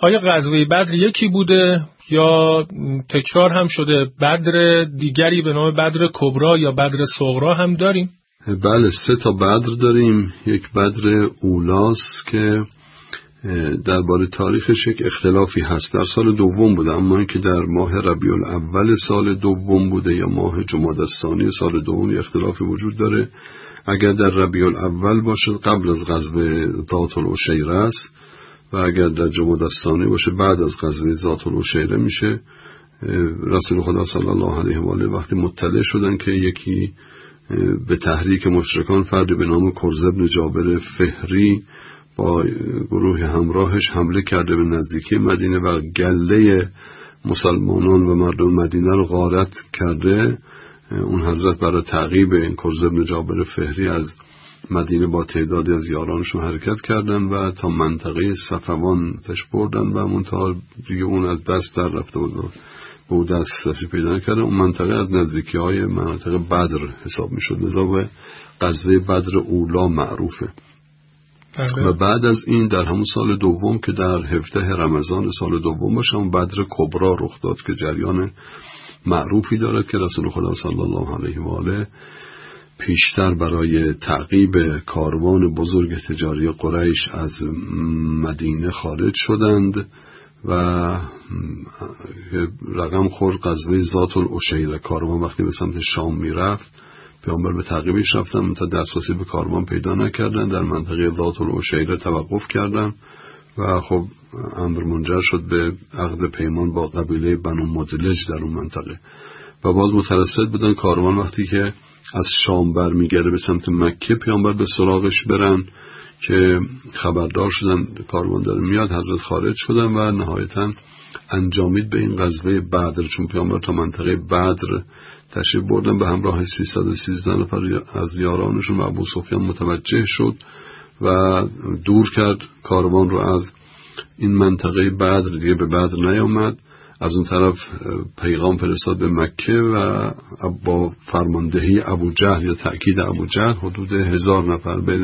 آیا غزوه بدر یکی بوده یا تکرار هم شده؟ بدر دیگری به نام بدر کبرا یا بدر صغرا هم داریم؟ بله، 3 تا بدر داریم. یک بدر اولاست که درباره تاریخش یک اختلافی هست. در سال دوم بوده، اما اینکه در ماه ربیع الاول سال دوم بوده یا ماه جمادی الثانی سال دوم اختلافی وجود داره. اگر در ربیع الاول باشه قبل از غزوه ذات العشیره است و اگر در جمادی الثانی باشه بعد از غزوه ذات العشیره میشه. رسول خدا صلی الله علیه و آله وقتی مطلع شدن که یکی به تحریک مشرکان فردی به نام کرز بن جابر فهری با گروه همراهش حمله کرده به نزدیکی مدینه و گله مسلمانان و مردم مدینه رو غارت کرده، اون حضرت برای تعقیب این کرز بن جابر فهری از مدینه با تعدادی از یارانشون حرکت کردن و تا منطقه صفوان پیش بردن و منتها دیگه اون از دست در رفته بود و به او دسترسی پیدا نکردن. اون منطقه از نزدیکی های مناطق بدر حساب می شد، لذا به غزوه بدر اولا معروفه. و بعد از این در همون سال دوم که در 17 رمضان سال دوم باشه اون بدر کبرا رخ داد که جریان معروفی دارد که رسول خدا صلی الله علیه و آله پیشتر برای تعقیب کاروان بزرگ تجاری قریش از مدینه خارج شدند و رقم خورد غزوه ذات العشیره. کاروان وقتی به سمت شام میرفت پیامبر به تعقیبش رفتن تا دسترسی به کاروان پیدا نکردن، در منطقه ذات العشیره توقف کردن و خب امر منجر شد به عقد پیمان با قبیله بنو مدلج در اون منطقه و باز مترصد بودن کاروان وقتی که از شام برمیگرده به سمت مکه پیامبر به سراغش برن که خبردار شدن کاروان داره میاد. حضرت خارج شدن و نهایتاً انجامید به این غزوه بدر، چون پیامبر تا منطقه بدر تشریف بردن به همراه 313 نفر از یارانشون و ابو سفیان متوجه شد و دور کرد کاروان رو از این منطقه بدر، دیگه به بدر نیامد. از اون طرف پیغام فرستاد به مکه و با فرماندهی ابو جهل یا تأکید ابو جهل حدود 1000 نفر بین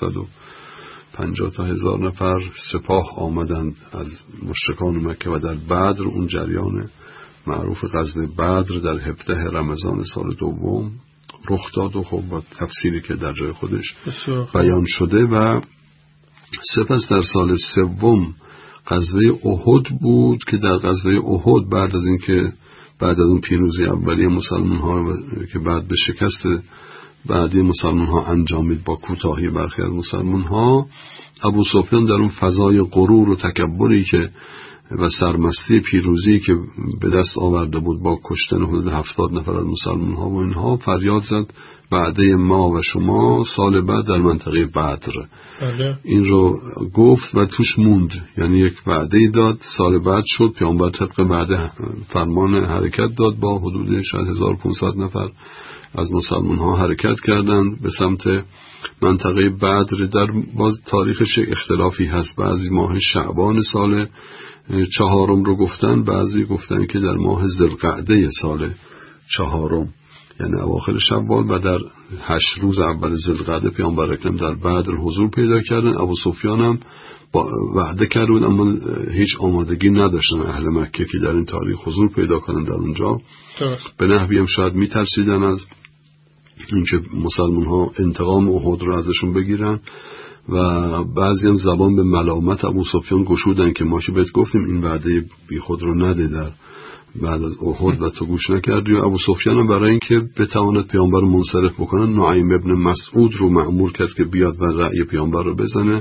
950 تا 1000 نفر سپاه آمدند از مشرکان مکه و در بدر اون جریان معروف غزوه بدر در 17 رمضان سال دوم رخ داد و خب با تفسیری که در جای خودش بیان شده. و سپس در سال سوم غزوه احد بود که در غزوه احد بعد از اینکه بعد از اون پیروزی اولیه مسلمان ها که بعد به شکست بعدی مسلمان ها انجامید با کوتاهی برخی از مسلمان ها، ابو سفیان در اون فضای غرور و تکبری که و سرمستی پیروزی که به دست آورده بود با کشتن حدود 70 نفر از مسلمان ها و اینها فریاد زد بعده ما و شما سال بعد در منطقه بدر. این رو گفت و توش موند، یعنی یک وعده داد، سال بعد شد، پیامبر طبق وعده فرمان حرکت داد، با حدود شاید 1500 نفر از مسلمان ها حرکت کردند به سمت منطقه بدر. در باز تاریخش اختلافی هست، بعضی ماه شعبان سال 4 رو گفتن، بعضی گفتن که در ماه ذوالقعده سال 4 یعنی اواخر شوال و در 8 روز اول ذوالقعده پیامبر اکرم در بدر حضور پیدا کردن. ابو سفیان هم وعده کرد بود اما هیچ آمادگی نداشتن اهل مکه که در این تاریخ حضور پیدا کنن در اونجا. به نحوی هم شاید میترسیدن از اینکه مسلمان ها انتقام احد رو ازشون بگیرن و بعضی هم زبان به ملامت ابو سفیان گشودن که ما که بهت گفتیم این وعده بی خود رو نده در بعد از احد و تو گوش نکردی. و ابو سفیان هم برای اینکه بتواند پیامبر رو منصرف بکنن نعیم ابن مسعود رو مأمور کرد که بیاد و رأی پیامبر رو بزنه،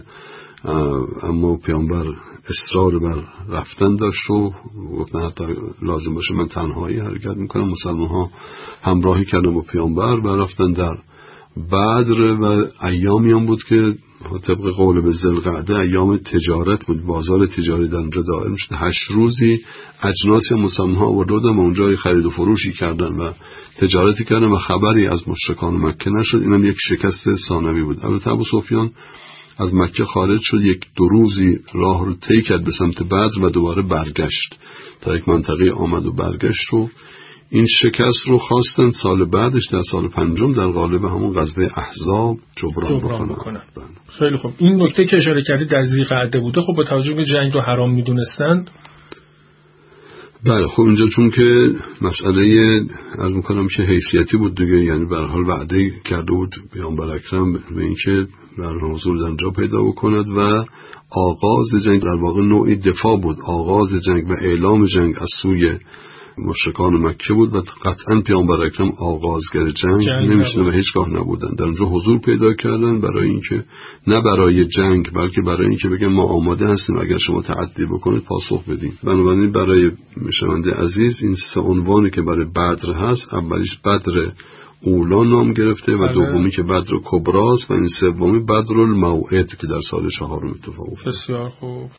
اما پیامبر اصرار بر رفتن داشت و گفتن حتی لازم باشه من تنهایی حرکت میکنم. مسلمان ها همراهی کردن با پیامبر و رفتن در بدر و ایامی هم بود که طبق قول به ذوالقعده ایام تجارت بود، بازار تجاری در اونجا دائم شد. 8 روزی اجناسی مسلمان ها آورده بودن و اونجا خرید و فروشی کردن و تجارتی کردن و خبری از مشرکان مکه نشد. اینم یک شکست ثانوی بود. البته ابو سفیان از مکه خارج شد، 1-2 روزی راه رو طی کرد به سمت بدر و دوباره برگشت تا یک منطقه آمد و برگشت و این شکست رو خواستن سال بعدش در سال 5 در قالب همون غزوه احزاب جبران بکنن. خیلی خوب. این نکته که اشاره کردید در ذی‌قعده بوده، خب با توجه به جنگ رو حرام میدونستند. بله خب اینجا چون که مسئله عرض میکنم که حیثیتی بود دیگه، یعنی به هر حال وعده کرده بود پیامبر اکرم به اینکه در حضور در جا پیدا بکند و آغاز جنگ در واقع نوعی دفاع بود. آغاز جنگ و اعلام جنگ از سوی مشرکان مکه بود و قطعا پیامبر اکرم آغازگر جنگ نمیشونه و هیچگاه نبودن. در اونجا حضور پیدا کردن برای اینکه نه برای جنگ بلکه برای اینکه بگن ما آماده هستیم اگر شما تعدی بکنید پاسخ بدیم. بنابراین برای شنونده عزیز این 3 عنوانی که برای بدر هست، اولیش بدر اولا نام گرفته و دومی که بدر کبراست و این سومی بدر الموعد که در سال 4 اتفاق افتاد. بسیار خوب.